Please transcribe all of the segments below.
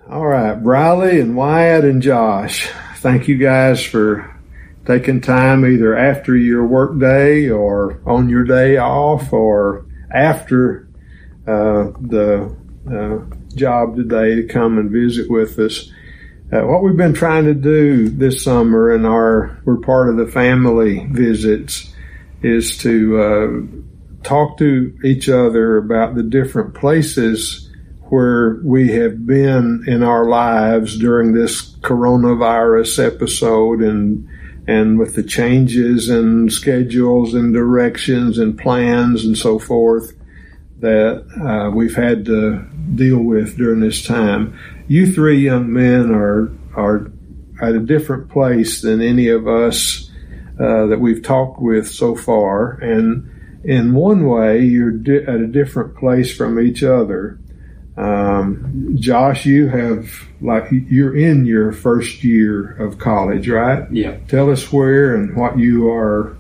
All right, Briley and Wyatt and Josh, thank you guys for taking time either after your work day or on your day off or after the job today to come and visit with us. What we've been trying to do this summer in we're part of the family visits is to talk to each other about the different places where we have been in our lives during this coronavirus episode and with the changes and schedules and directions and plans and so forth that we've had to deal with during this time. You three young men are at a different place than any of us that we've talked with so far, and in one way you're at a different place from each other. Josh, you're in your first year of college, right? Yeah. Tell us where and what you are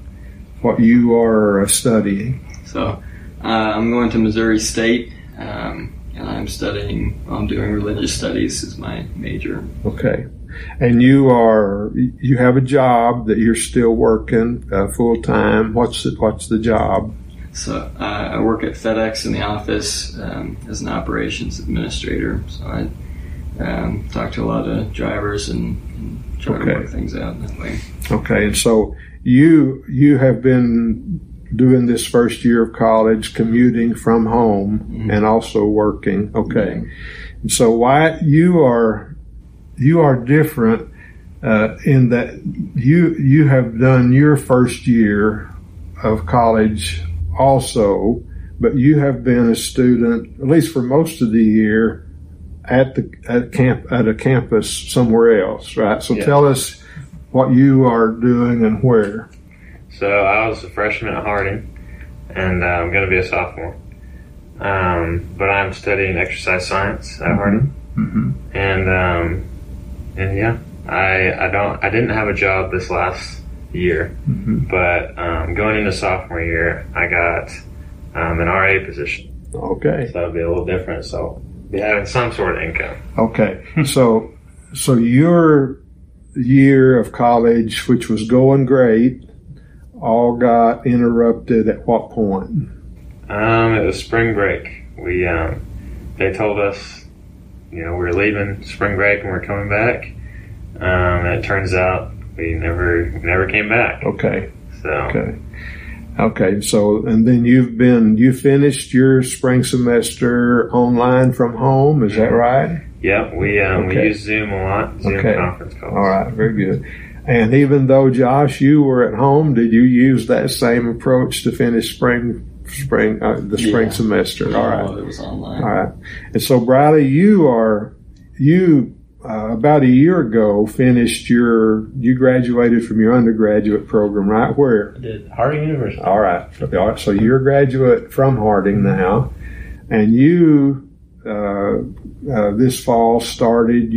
studying. So, I'm going to Missouri State, and I'm doing religious studies as my major. Okay. And you have a job that you're still working full time. What's the job? So I work at FedEx in the office as an operations administrator. So I talk to a lot of drivers and try to work things out that way. Okay, and so you have been doing this first year of college, commuting from home and also working. Okay, and so Wyatt, you are different in that you have done your first year of college also, but you have been a student, at least for most of the year, at a campus somewhere else, right? So Tell us what you are doing and where. So I was a freshman at Harding, and I'm going to be a sophomore. But I'm studying exercise science at Harding, and yeah, I didn't have a job this last year, but going into sophomore year, I got an RA position. Okay. So that'll be a little different. So be having some sort of income. Okay. So your year of college, which was going great, all got interrupted at what point? It was spring break. They told us, we were leaving spring break and we're coming back. And it turns out we never came back. Okay. So. Okay. So, and then you finished your spring semester online from home. Is that right? Yep. We use Zoom a lot. Zoom conference calls. All right. Very good. And even though Josh, you were at home, did you use that same approach to finish spring semester? Yeah, all right. It was online. All right. And so, Briley, you about a year ago you graduated from your undergraduate program, right? Where? I did Harding University. All right. So you're a graduate from Harding now, and you this fall started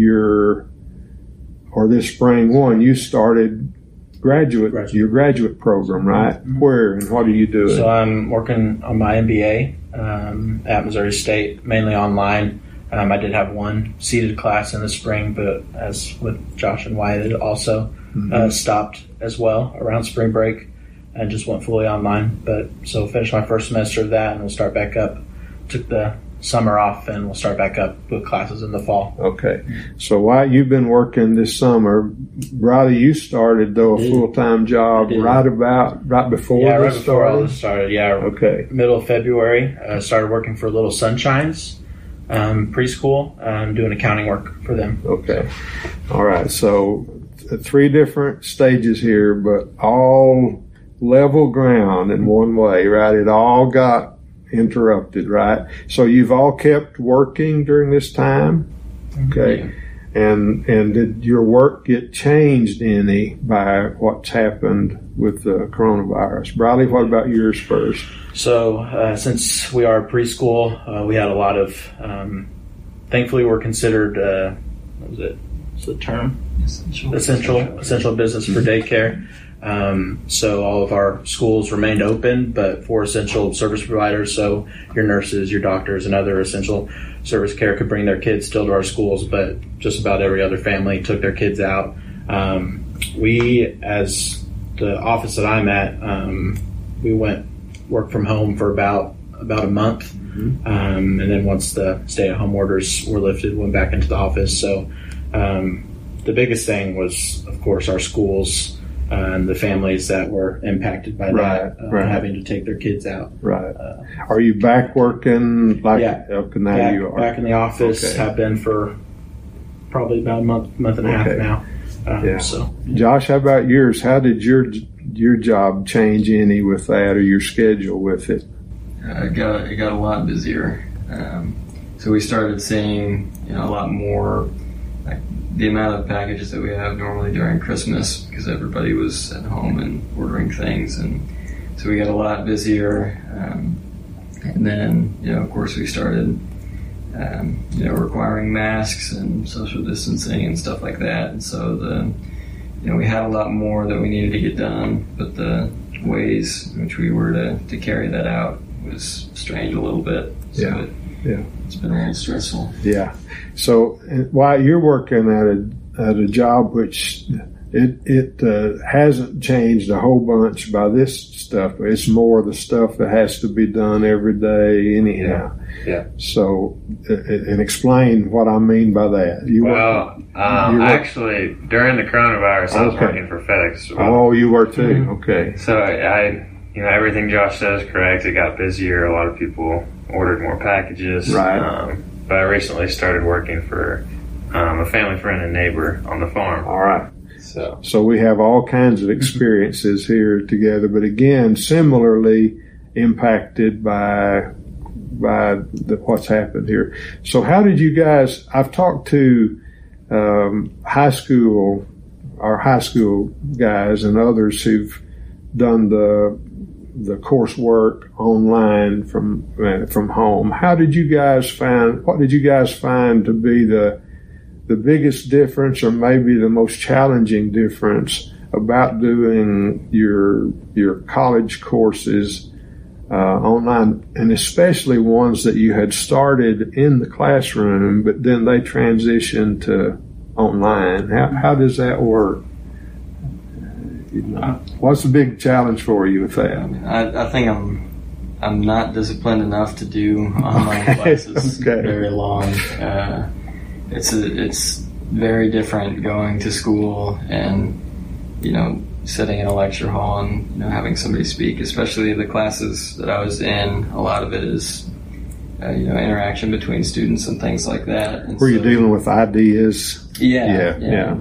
this spring you started your graduate program, right? Where and what are you doing? So I'm working on my MBA at Missouri State, mainly online. I did have one seated class in the spring, but as with Josh and Wyatt, it also stopped as well around spring break and just went fully online. But so finished my first semester of that, and we'll start back up. Took the summer off, and we'll start back up with classes in the fall. Okay. So Wyatt, you've been working this summer. Briley, you started a full-time job right before this before all this started. Yeah. Okay. Middle of February, started working for Little Sunshines preschool. Doing accounting work for them. Okay. All right. So 3 different stages here, but all level ground in one way, right? It all got interrupted, right? So you've all kept working during this time? Okay. Yeah. And did your work get changed any by what's happened with the coronavirus? Briley, what about yours first? So since we are preschool, we had a lot of, thankfully we're considered, what was it? What's the term? Essential business for daycare. So all of our schools remained open, but for essential service providers, so your nurses, your doctors, and other essential service care could bring their kids still to our schools, but just about every other family took their kids out. We, as the office that I'm at, we work from home for about a month. And then once the stay-at-home orders were lifted, went back into the office. So the biggest thing was, of course, our schools and the families that were impacted by that, having to take their kids out. Right. Are you back working? Yeah. Okay, now you are. Back in the office. Okay. Have been for probably about a month and a half now. Josh, how about yours? How did your job change any with that, or your schedule with it? It got a lot busier. So we started seeing a lot more, like the amount of packages that we have normally during Christmas, because everybody was at home and ordering things, and so we got a lot busier. And then of course we started requiring masks and social distancing and stuff like that, and so we had a lot more that we needed to get done, but the ways in which we were to carry that out was strained a little bit. So it's been a little stressful. Yeah. So while you're working at a job which it hasn't changed a whole bunch by this stuff, but it's more the stuff that has to be done every day anyhow. Yeah. So, and explain what I mean by that. Actually, during the coronavirus, I was working for FedEx as well. Oh, you were too? Okay. So I everything Josh says is correct. It got busier. A lot of people ordered more packages. Right. But I recently started working for a family friend and neighbor on the farm. All right. So we have all kinds of experiences here together, but again, similarly impacted by what's happened here. So how did you guys? I've talked to our high school guys and others who've done the coursework online from home. What did you guys find to be the biggest difference, or maybe the most challenging difference about doing your college courses online, and especially ones that you had started in the classroom, but then they transitioned to online? How does that work? What's the big challenge for you with that? I think I'm not disciplined enough to do online classes very long. It's very different going to school and sitting in a lecture hall and having somebody speak. Especially the classes that I was in, a lot of it is interaction between students and things like that. And Were you dealing with ideas? Yeah.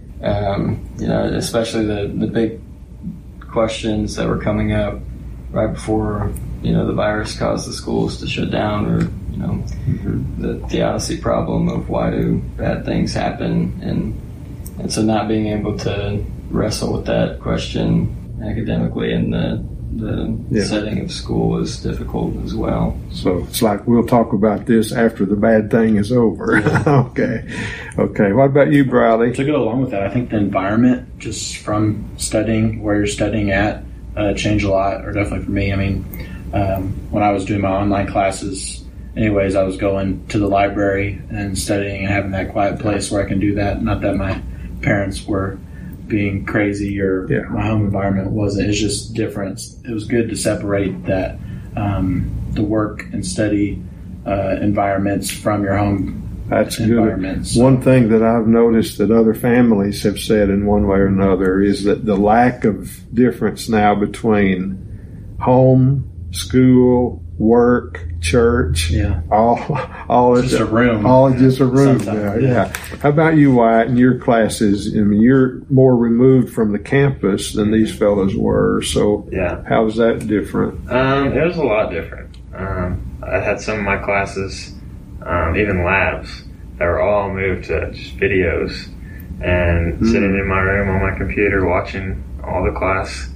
Especially the big questions that were coming up right before the virus caused the schools to shut down, or the theodicy problem of why do bad things happen, and so not being able to wrestle with that question academically in the setting of school was difficult as well. So it's like, we'll talk about this after the bad thing is over. Yeah. Okay. What about you, Briley? To go along with that, I think the environment, just from studying where you're studying at, changed a lot, or definitely for me. I mean, when I was doing my online classes, anyways, I was going to the library and studying and having that quiet place where I can do that. Not that my parents were being crazy or my home environment wasn't. It's just different. It was good to separate that the work and study environments from your home environments. Good. One thing that I've noticed that other families have said in one way or another is that the lack of difference now between home, school, work, church, all just a room. All just a room now. Yeah. How about you, Wyatt, in your classes? I mean, you're more removed from the campus than these fellows were. So how's that different? It was a lot different. I had some of my classes, even labs, that were all moved to just videos, and sitting in my room on my computer watching all the class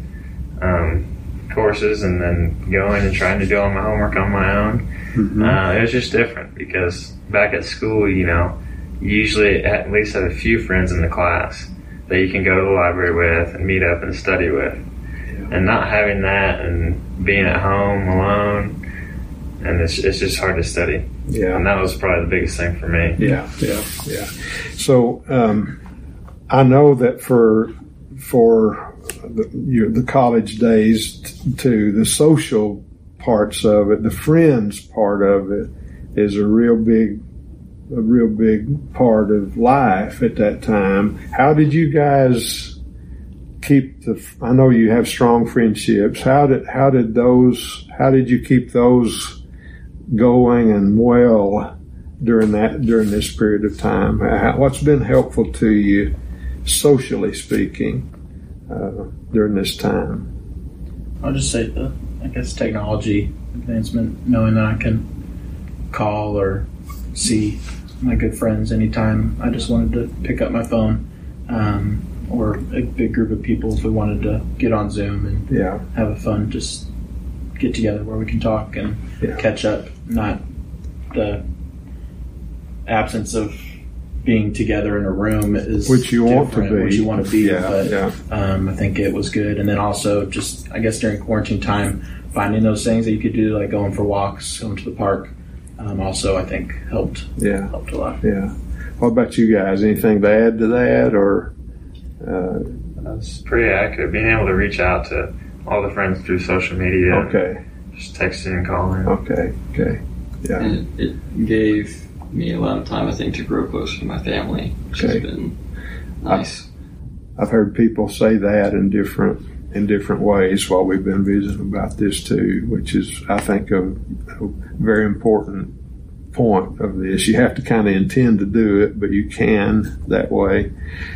courses, and then going and trying to do all my homework on my own. It was just different, because back at school, you usually at least had a few friends in the class that you can go to the library with and meet up and study with. And not having that and being at home alone, and it's just hard to study. Yeah. And that was probably the biggest thing for me. Yeah. So I know that for the college days too, the social parts of it, the friends part of it, is a real big part of life at that time. How did you guys keep I know you have strong friendships. How did you keep those going and well during this period of time? What's been helpful to you, socially speaking, during this time? I'll just say technology advancement, knowing that I can call or see my good friends anytime I just wanted to pick up my phone, or a big group of people if we wanted to get on Zoom and have a fun just get together where we can talk and catch up, not the absence of being together in a room is which you want to be. I think it was good. And then also just, I guess during quarantine time, finding those things that you could do, like going for walks, going to the park, also I think helped a lot. Yeah. What about you guys? Anything to add to that, or? That's pretty accurate. Being able to reach out to all the friends through social media. Okay. Just texting and calling. Okay. Yeah. And it gave me a lot of time, I think, to grow closer to my family, which has been nice. I've heard people say that in different ways while we've been visiting about this too, which is, I think, a very important point of this. You have to kind of intend to do it, but you can that way.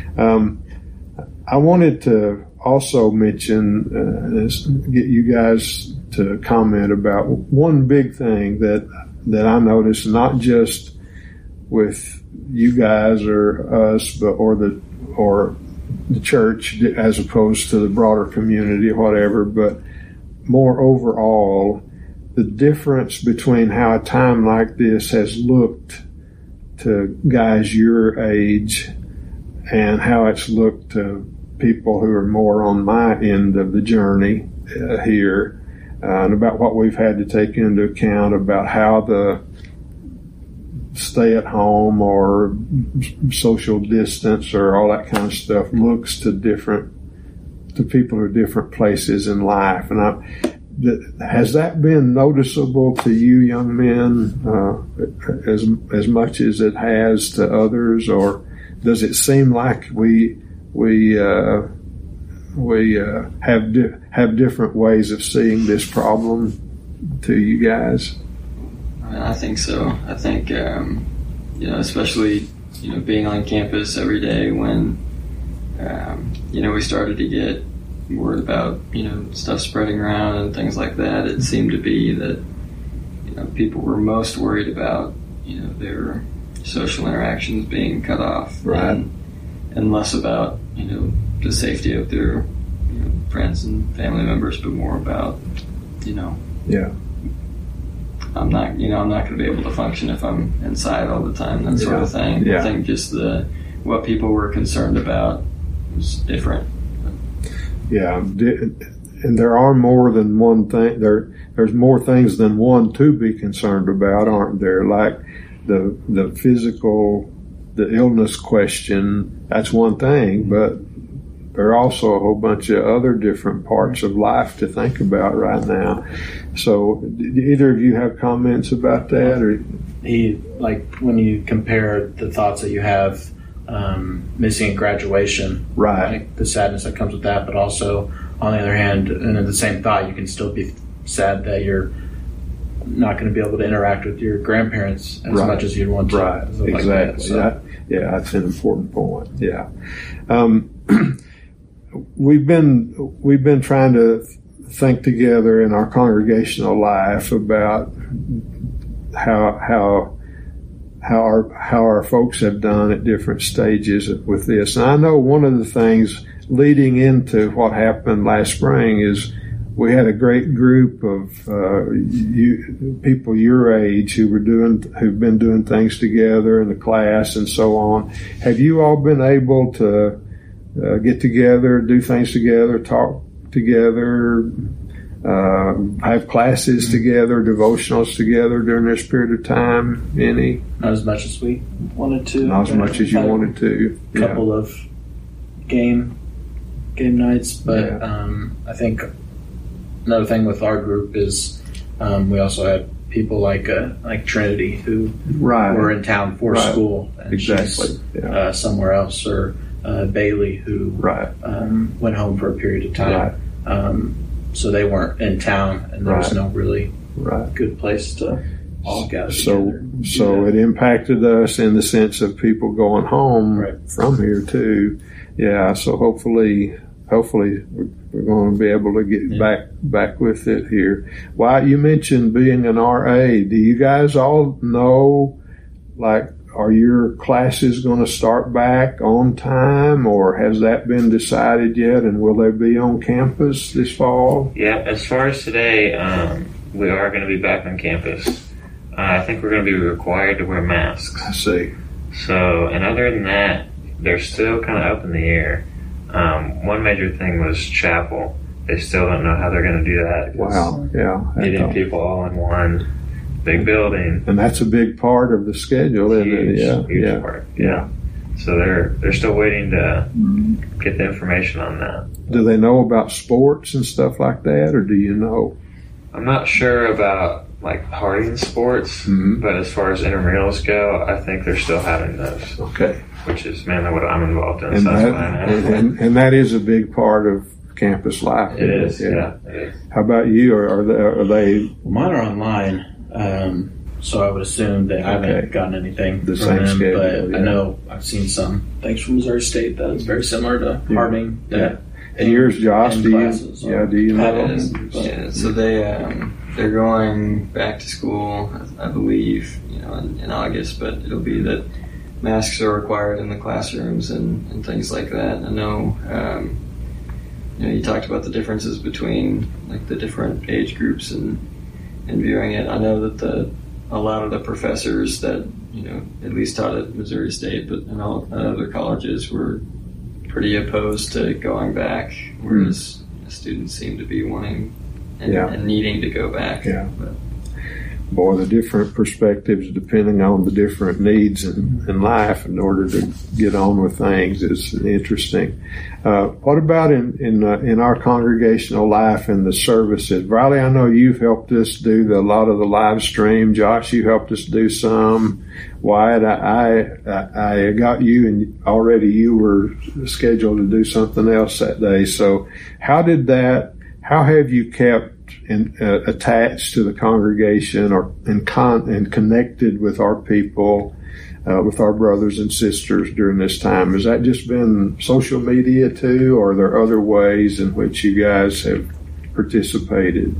I wanted to also mention, get you guys to comment about one big thing that I noticed, not just with you guys or us, but or the church as opposed to the broader community or whatever, but more overall, the difference between how a time like this has looked to guys your age and how it's looked to people who are more on my end of the journey here, and about what we've had to take into account about how the stay at home or social distance or all that kind of stuff looks to people who are different places in life. And has that been noticeable to you young men as much as it has to others, or does it seem like we have different ways of seeing this problem to you guys? I think so. I think, especially, being on campus every day when, we started to get word about, stuff spreading around and things like that. It seemed to be that, people were most worried about, their social interactions being cut off. Right. And less about, the safety of their, friends and family members, but more about, I'm not going to be able to function if I'm inside all the time, that sort of thing. Yeah. I think just what people were concerned about was different. Yeah, and there are more than one thing. There's more things than one to be concerned about, aren't there? Like the physical, the illness question. That's one thing, but there are also a whole bunch of other different parts of life to think about right now. So, do either of you have comments about that? Or when you compare the thoughts that you have, missing graduation, right? Like the sadness that comes with that, but also on the other hand, and in the same thought, you can still be sad that you're not going to be able to interact with your grandparents as much as you'd want to. Right, exactly. Like that, so. That's an important point. Yeah. We've been trying to think together in our congregational life about how our folks have done at different stages with this. And I know one of the things leading into what happened last spring is we had a great group of people your age who've been doing things together in the class and so on. Have you all been able to get together, do things together, talk together, have classes together, devotionals together during this period of time? Any? Not as much as we wanted to. Not as much as you wanted to. A couple of game nights, but I think another thing with our group is we also had people like Trinity who were in town for school, and she's somewhere else, or Bailey who went home for a period of time. So they weren't in town, and there was no really good place to all gather together. So it impacted us in the sense of people going home from here too. Yeah. So hopefully we're going to be able to get back with it here. Why, you mentioned being an RA. Do you guys all know, like, are your classes going to start back on time, or has that been decided yet? And will they be on campus this fall? Yeah, as far as today, we are going to be back on campus. I think we're going to be required to wear masks. I see. So, and other than that, they're still kind of up in the air. One major thing was chapel. They still don't know how they're going to do that. Wow, yeah. Getting people all in one big building. And that's a big part of the schedule, isn't it? Huge part. Yeah. So they're still waiting to get the information on that. Do they know about sports and stuff like that, or do you know? I'm not sure about like Harding sports, but as far as intramurals go, I think they're still having those. Okay. Which is mainly what I'm involved in. And that is a big part of campus life. It is, yeah. It is. How about you? Are they? Well, mine are online. So I would assume that I haven't gotten anything the from same them, schedule, but I know I've seen some things from Missouri State that is very similar to Harding. And yours, Josh, do you know? So they're going back to school, I believe, in August, but it'll be that masks are required in the classrooms and things like that. I know, you talked about the differences between like the different age groups and viewing it. I know that a lot of the professors that at least taught at Missouri State, but in all other colleges, were pretty opposed to going back, whereas students seem to be wanting and needing to go back. Yeah. Boy, the different perspectives depending on the different needs in life in order to get on with things is interesting. What about in our congregational life and the services? Riley, I know you've helped us do a lot of the live stream. Josh, you helped us do some. Wyatt, I got you, and already you were scheduled to do something else that day. So how have you kept attached to the congregation and connected with our people, with our brothers and sisters during this time? Has that just been social media too, or are there other ways in which you guys have participated?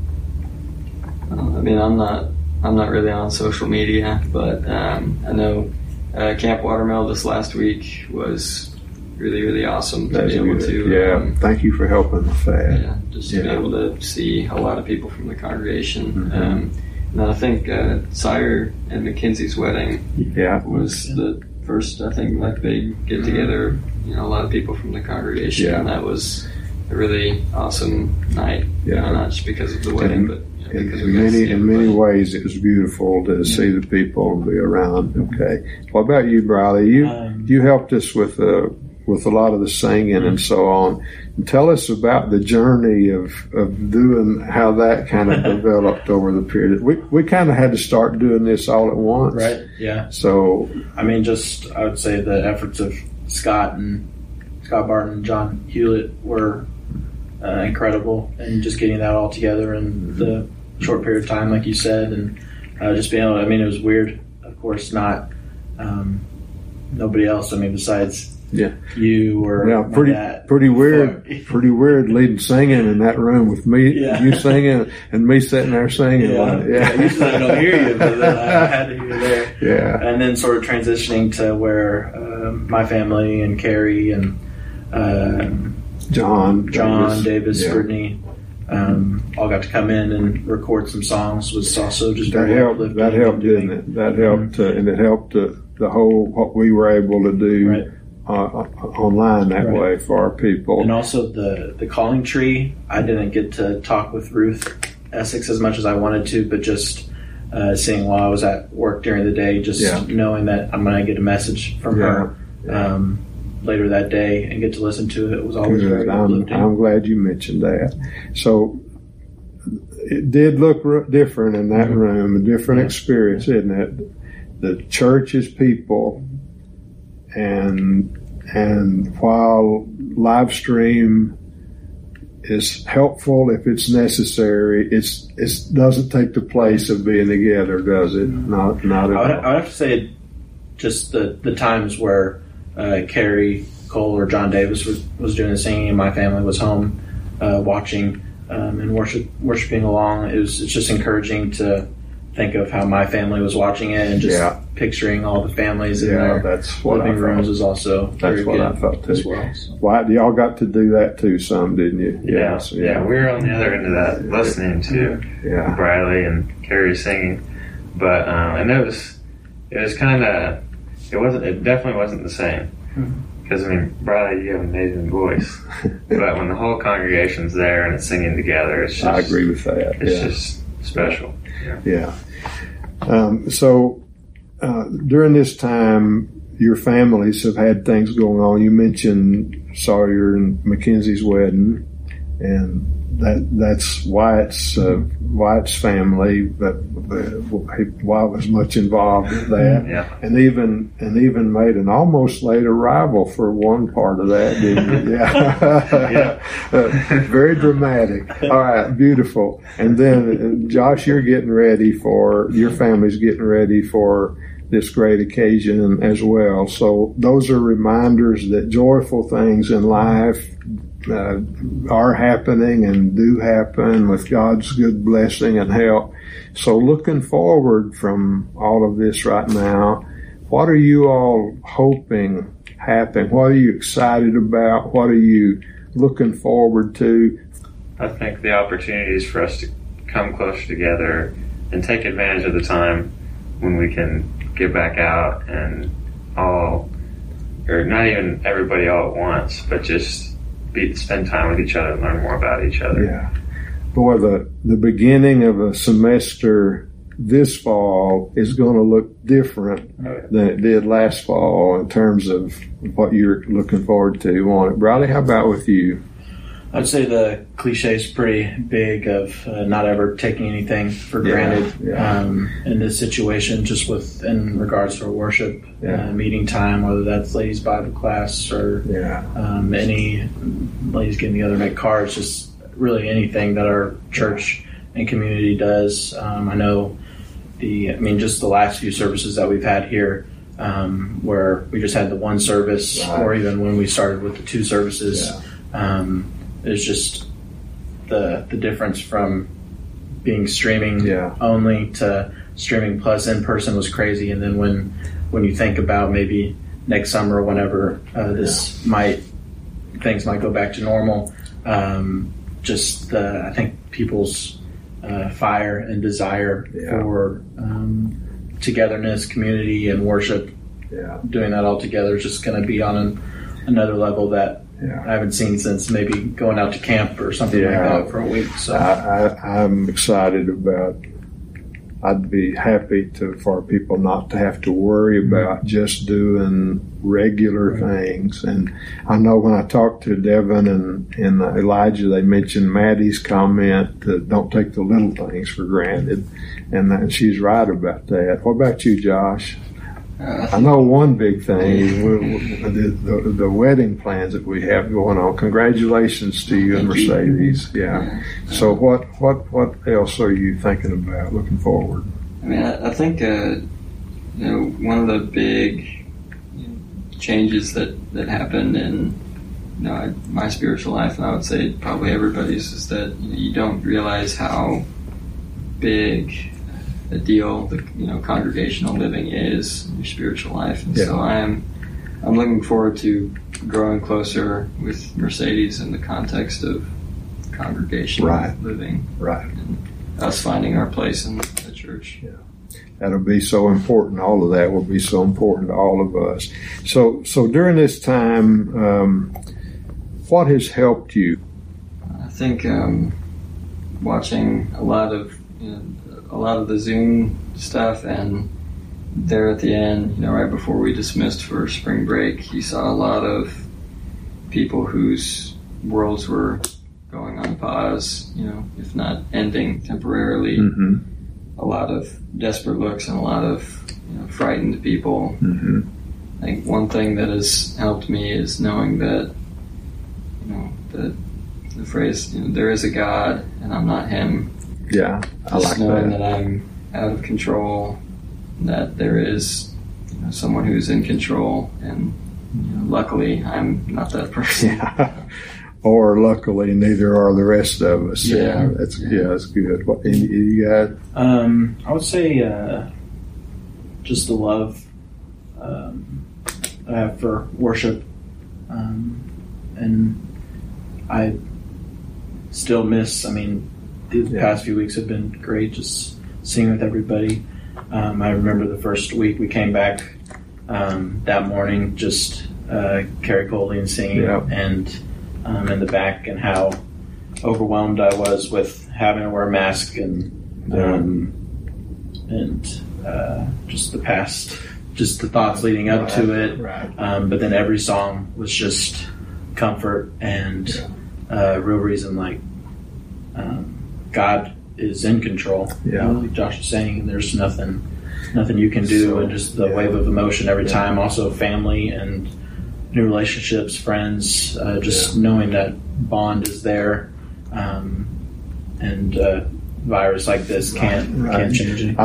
I'm not really on social media, but I know Camp Watermill this last week was really, really awesome to be able to. Thank you for helping with that. Just to be able to see a lot of people from the congregation. And then I think Sire and Mackenzie's wedding was the first, I think, like big get together. A lot of people from the congregation, and that was a really awesome night. Not just because of the wedding, but because in many ways it was beautiful to see the people and be around. Okay. What about you, Briley? You helped us with a lot of the singing and so on. And tell us about the journey of doing, how that kind of developed over the period. We kind of had to start doing this all at once. Right, yeah. So, I would say the efforts of Scott Barton and John Hewlett were incredible, and just getting that all together in the short period of time, like you said, and just being able to, it was weird, of course, not nobody else, besides you or pretty weird. Pretty weird leading singing in that room with me, you singing and me sitting there singing. Usually I don't hear you, but then I had to hear you there. Yeah. And then sort of transitioning to where my family and Carrie and John Davis, Brittany, all got to come in and record some songs. Was also just that helped. That helped, didn't it? That helped, and it helped the whole what we were able to do online that way for our people. And also the calling tree. I didn't get to talk with Ruth Essex as much as I wanted to, but just seeing while I was at work during the day, just knowing that I'm going to get a message from her later that day and get to listen to it was always very uplifting. I'm glad you mentioned that. So it did look different in that room, a different experience, isn't it? The church is people, and while live stream is helpful if it's necessary, it doesn't take the place of being together, does it? Not at all. I would have to say just the times where Carrie Cole or John Davis was doing the singing and my family was home watching and worshiping along. It's just encouraging to think of how my family was watching it and just picturing all the families in their living rooms is also very good. That's what I thought too. As well, so. Well, y'all got to do that too, some, didn't you? Yeah. We were on the other end of that, listening to Briley and Carrie singing, but and it definitely wasn't the same. Because, I mean, Briley, you have an amazing voice. But when the whole congregation's there and it's singing together, it's just... I agree with that. It's just special. So, during this time, your families have had things going on. You mentioned Sawyer and Mackenzie's wedding, and that's Wyatt's family, but Wyatt was much involved in that, and even made an almost late arrival for one part of that, didn't you? Very dramatic. All right, beautiful. And then Josh, your family's getting ready for this great occasion as well. So those are reminders that joyful things in life are happening and do happen with God's good blessing and help. So looking forward from all of this right now, what are you all hoping happen? What are you excited about? What are you looking forward to? I think the opportunities for us to come closer together and take advantage of the time when we can get back out and all, or not even everybody all at once, but just spend time with each other and learn more about each other. Yeah. Boy, the beginning of a semester this fall is going to look different than it did last fall in terms of what you're looking forward to. Briley, how about with you? I'd say the cliche is pretty big of not ever taking anything for granted in this situation, just in regards to our worship meeting time, whether that's ladies' Bible class or any ladies getting together, make cards, just really anything that our church and community does. I know just the last few services that we've had here, where we just had the one service, or even when we started with the two services. It's just the difference from being streaming only to streaming plus in person was crazy. And then when you think about maybe next summer or whenever things might go back to normal, I think people's fire and desire for togetherness, community, and worship, doing that all together is just going to be on another level that I haven't seen since maybe going out to camp or something like that for a week. So I'm excited about. I'd be happy for people not to have to worry about just doing regular things. And I know when I talked to Devin and Elijah, they mentioned Maddie's comment that don't take the little things for granted, and she's right about that. What about you, Josh? I know one big thing is the wedding plans that we have going on. Congratulations to you and Mercedes. So what else are you thinking about looking forward? I mean, I think one of the big changes that happened in my spiritual life, and I would say probably everybody's, is that you don't realize how big a deal the congregational living is in your spiritual life, and so I'm looking forward to growing closer with Mercedes in the context of congregational living, and us finding our place in the church. that'll be so important. All of that will be so important to all of us. So during this time, what has helped you? I think watching a lot of the Zoom stuff, and there at the end, right before we dismissed for spring break, you saw a lot of people whose worlds were going on pause, if not ending temporarily. Mm-hmm. A lot of desperate looks and a lot of frightened people. Mm-hmm. I think one thing that has helped me is knowing that the phrase, there is a God and I'm not him. Yeah, I like knowing that I'm out of control, that there is someone who's in control, and luckily I'm not that person. Yeah. Or luckily, neither are the rest of us. Yeah, that's good. What you got? I would say just the love I have for worship, and I still miss. The past few weeks have been great, just singing with everybody. I remember the first week we came back that morning, just Carrie Coley singing, and in the back, and how overwhelmed I was with having to wear a mask and just the thoughts leading up to it. Right. But then every song was just comfort and real reason, like God is in control. Yeah. Like Josh was saying, and there's nothing you can do, and just the wave of emotion every time. Also, family and new relationships, friends, knowing that bond is there, and virus like this can't change it.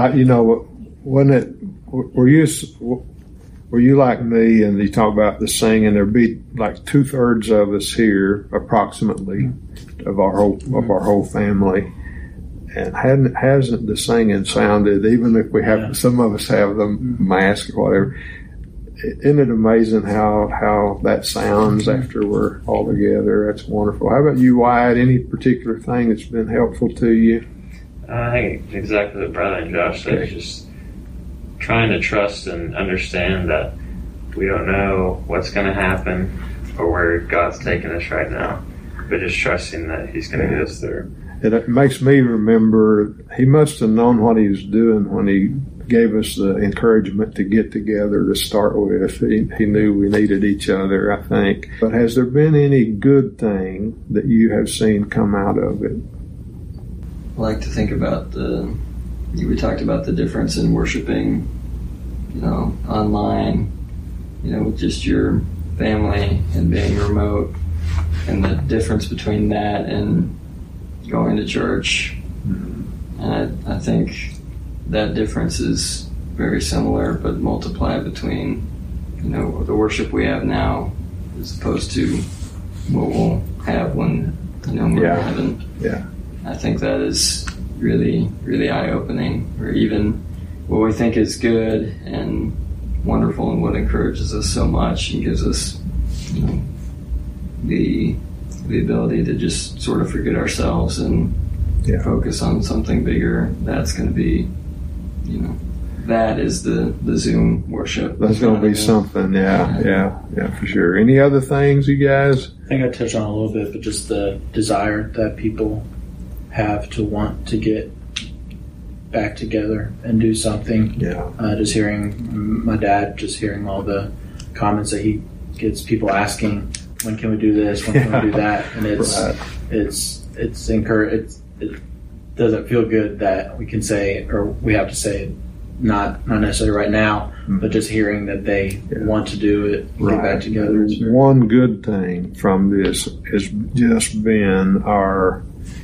Were you like me, and you talk about the singing? There'd be like 2/3 of us here, approximately, of our whole family, and hasn't the singing sounded? Even if we have some of us have the mask or whatever. Isn't it amazing how that sounds after we're all together? That's wonderful. How about you, Wyatt? Any particular thing that's been helpful to you? I think exactly what Brother and Josh said. Just trying to trust and understand that we don't know what's going to happen or where God's taking us right now, but just trusting that He's going to get us through. It makes me remember He must have known what He was doing when He gave us the encouragement to get together to start with. He knew we needed each other, I think. But has there been any good thing that you have seen come out of it? I like to think about we talked about the difference in worshiping, online, with just your family and being remote, and the difference between that and going to church. Mm-hmm. And I think that difference is very similar, but multiplied between, the worship we have now as opposed to what we'll have when, we're in heaven. Yeah. I think that is really, really eye-opening, or even what we think is good and wonderful and what encourages us so much and gives us, the ability to just sort of forget ourselves and focus on something bigger. That's going to be, that is the Zoom worship. That's going to be something, yeah, for sure. Any other things, you guys? I think I touched on a little bit, but just the desire that people have to want to get back together and do something. Yeah. Just hearing my dad, hearing all the comments that he gets, people asking, when can we do this? When can we do that? And it's encouraging. It doesn't feel good that we can say, or we have to say, not necessarily right now, but just hearing that they want to do it, get back together. One good thing from this has just been our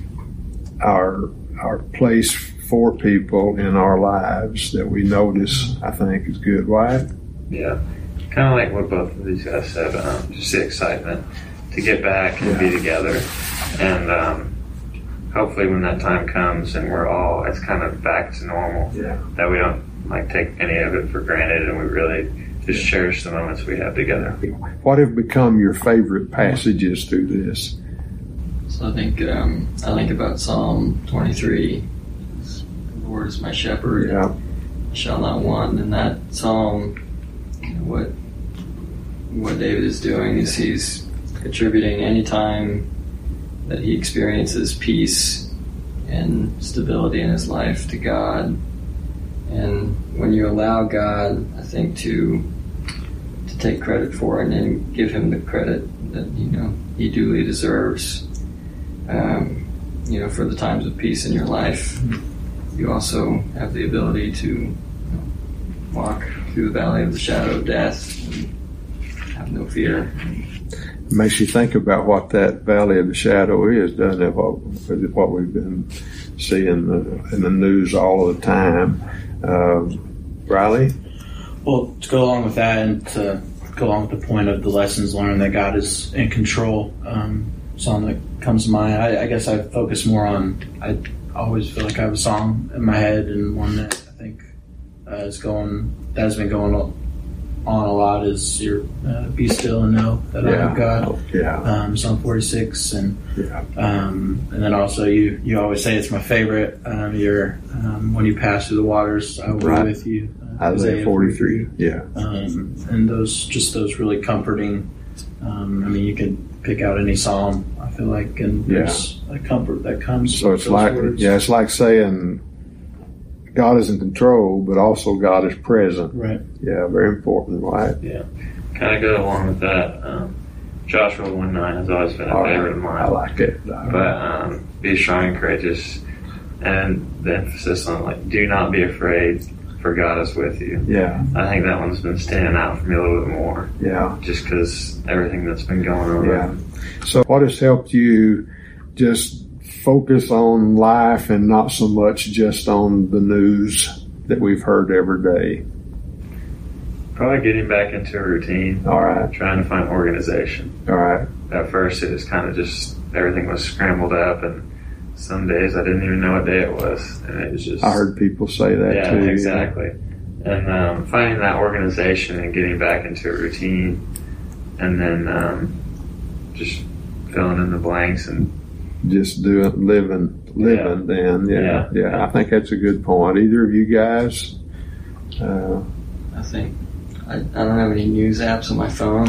place for people in our lives that we notice, I think, is good. Why? Yeah. Kind of like what both of these guys said, just the excitement to get back and be together. And hopefully when that time comes and it's kind of back to normal, that we don't take any of it for granted, and we really just cherish the moments we have together. What have become your favorite passages through this? So I think about Psalm 23. The Lord is my shepherd. Yeah. shall not want. And in that psalm, what David is doing is he's attributing any time that he experiences peace and stability in his life to God. And when you allow God, I think, to take credit for it and give him the credit that he duly deserves, for the times of peace in your life, you also have the ability to walk through the valley of the shadow of death and have no fear. It makes you think about what that valley of the shadow is, doesn't it? What we've been seeing in the news all the time. Riley? Well, to go along with that and to go along with the point of the lessons learned that God is in control, song that comes to mind, I guess I focus more on, I always feel like I have a song in my head, and one that I think has been going on a lot is your Be Still and Know That I Am God. Psalm 46, and then also you always say it's my favorite. When you pass through the waters, I will be with you. Isaiah 43. And those really comforting. You could pick out any psalm, I feel like, and there's a comfort that comes. So it's like words. It's like saying God is in control, but also God is present. Right. Yeah, very important, right? Yeah. Kind of go along with that. Joshua 1:9 has always been a favorite of mine. I like it. But be strong and courageous, and the emphasis on do not be afraid, for God is with you. Yeah. I think that one's been standing out for me a little bit more. Yeah. Just because everything that's been going on. Yeah. So what has helped you just focus on life and not so much just on the news that we've heard every day? Probably getting back into a routine. All right. Trying to find organization. All right. At first it was kind of just, everything was scrambled up, and some days I didn't even know what day it was. And it was just... I heard people say that too. Yeah, exactly. And finding that organization and getting back into a routine, and then just filling in the blanks and just living then. Yeah. I think that's a good point. Either of you guys? I think I don't have any news apps on my phone.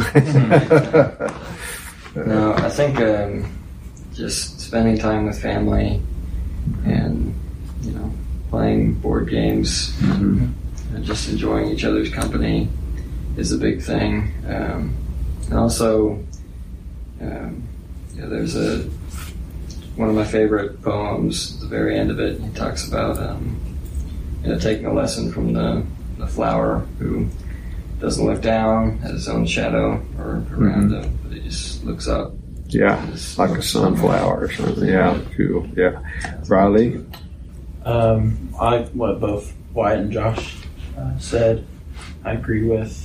No, I think just spending time with family and playing board games and just enjoying each other's company is a big thing. And also there's one of my favorite poems at the very end of it. He talks about taking a lesson from the flower who doesn't look down at his own shadow or around him, but he just looks up. Yeah, like a sunflower or something. Yeah, cool. Yeah. Riley? What both Wyatt and Josh said, I agree with.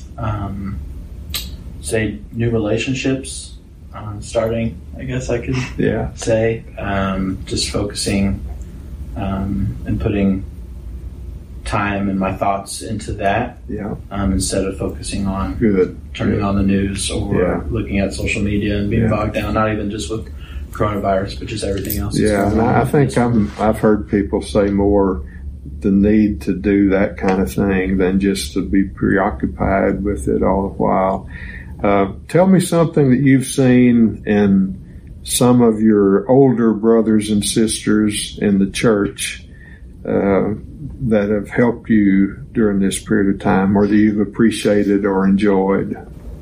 Say new relationships. Starting, I guess I could say, just focusing and putting time and my thoughts into that instead of focusing on turning on the news or looking at social media and being bogged down, not even just with coronavirus, but just everything else. Yeah, and I think I've heard people say more the need to do that kind of thing than just to be preoccupied with it all the while. Tell me something that you've seen in some of your older brothers and sisters in the church that have helped you during this period of time, or that you've appreciated or enjoyed.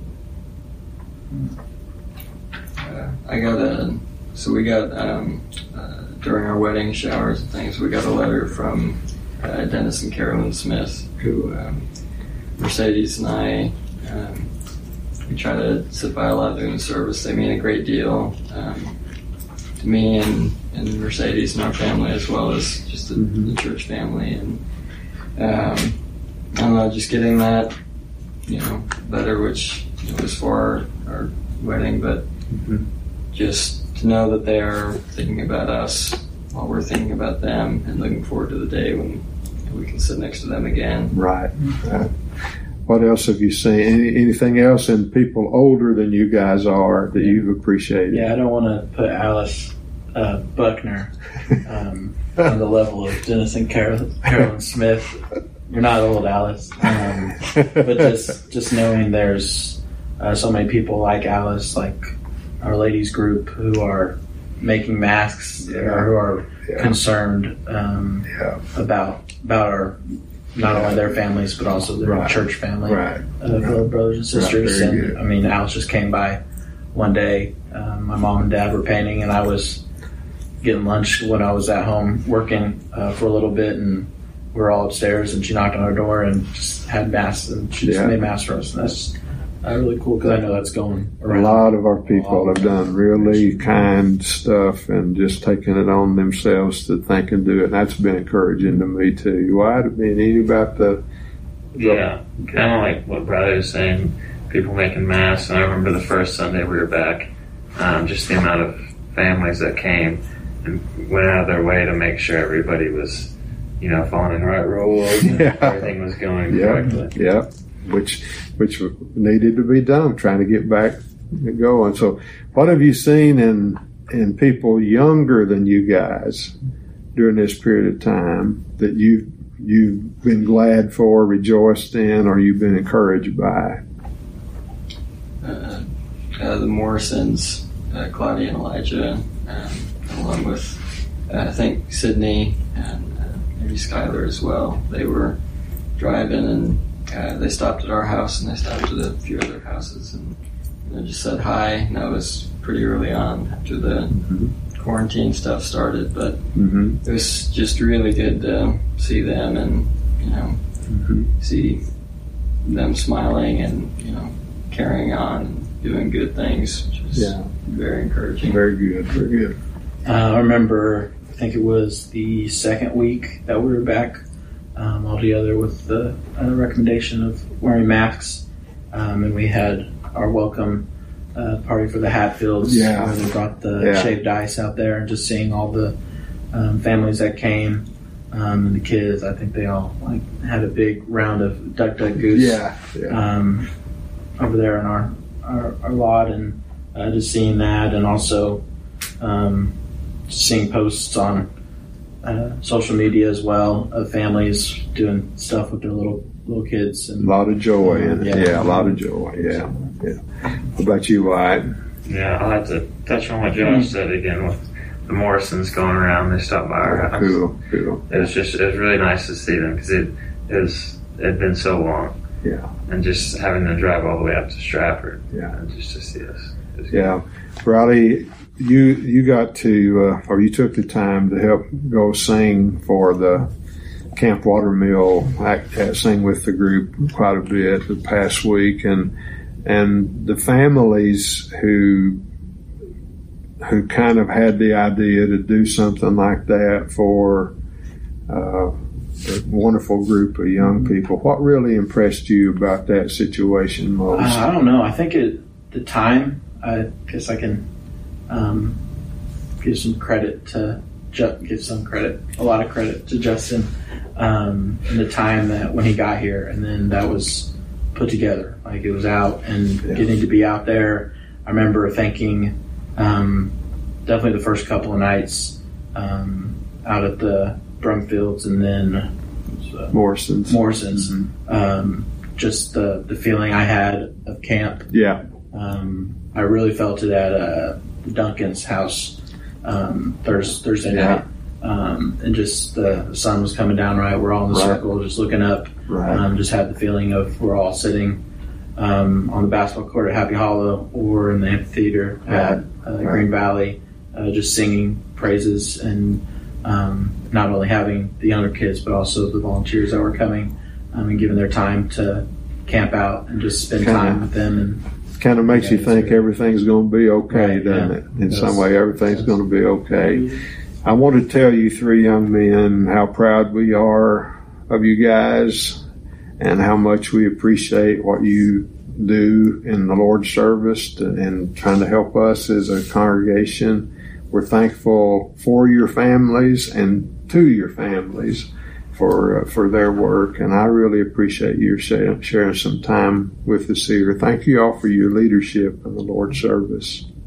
We got during our wedding showers and things, we got a letter from Dennis and Carolyn Smith, who Mercedes and I, we try to sit by a lot during the service. They mean a great deal to me and Mercedes and our family, as well as just the church family. And I don't know, just getting that letter, which was for our wedding, but just to know that they are thinking about us while we're thinking about them, and looking forward to the day when we can sit next to them again. Right. What else have you seen? Anything else in people older than you guys are that you've appreciated? Yeah, I don't want to put Alice Buckner on the level of Dennis and Carolyn Smith, you're not old, Alice. But just knowing there's so many people like Alice, like our ladies group, who are making masks, or who are concerned about our, not only their families but also their church family, brothers and sisters. And I mean, Alice just came by one day. My mom and dad were painting, and I was getting lunch when I was at home working for a little bit, and we were all upstairs, and she knocked on our door and just had masks, and she just made masks for us, and that's really cool, because I know that's going around. A lot of our people have done really kind stuff and just taken it on themselves to think and do it. And that's been encouraging to me too. Why? Any about the kind of like what Brother was saying, people making masks. And I remember the first Sunday we were back, just the amount of families that came and went out of their way to make sure everybody was, following the right rules and everything was going correctly. Yeah. Which needed to be done, trying to get back going. So what have you seen in people younger than you guys during this period of time that you've been glad for, rejoiced in, or you've been encouraged by? The Morrisons, Claudia and Elijah, along with I think Sydney and maybe Skylar as well. They were driving, and they stopped at our house, and they stopped at a few other houses, and just said hi. And that was pretty early on after the quarantine stuff started, but it was just really good to see them and see them smiling and carrying on and doing good things, which was very encouraging. Very good, very good. I remember, I think it was the second week that we were back all together with the recommendation of wearing masks, and we had our welcome party for the Hatfields, where they brought the shaved ice out there, and just seeing all the families that came, and the kids. I think they all had a big round of Duck Duck Goose over there in our lot, and just seeing that, and also seeing posts on social media as well of families doing stuff with their little kids, and a lot of joy in it. A lot of joy. Yeah. What about you, Wyatt? Yeah, I'll have to touch on what Josh said again with the Morrisons going around. They stopped by our house. Cool. It was really nice to see them, because it had been so long. Yeah. And just having to drive all the way up to Stratford. Yeah. And just to see us. Yeah. Riley, you got to, or you took the time to help go sing for the Camp Watermill, sing with the group quite a bit the past week, and the families who kind of had the idea to do something like that for a wonderful group of young people. What really impressed you about that situation most? I don't know. I think at the time, I guess I can give a lot of credit to Justin in the time that when he got here, and then that was put together. Like, it was out and getting to be out there. I remember thinking definitely the first couple of nights out at the Brumfields, and then Morrisons. Just the feeling I had of camp. Yeah. I really felt it at Duncan's house Thursday night. And just the sun was coming down right. We're all in the circle, just looking up. Just had the feeling of we're all sitting on the basketball court at Happy Hollow or in the amphitheater at Green Valley, just singing praises, and not only having the younger kids but also the volunteers that were coming and giving their time to camp out and just spend time with them. And kind of makes you think everything's going to be okay, doesn't it? In some way, everything's going to be okay. I want to tell you three young men how proud we are of you guys and how much we appreciate what you do in the Lord's service and trying to help us as a congregation. We're thankful for your families and to your families for their work, and I really appreciate you sharing some time with us here. Thank you all for your leadership in the Lord's service.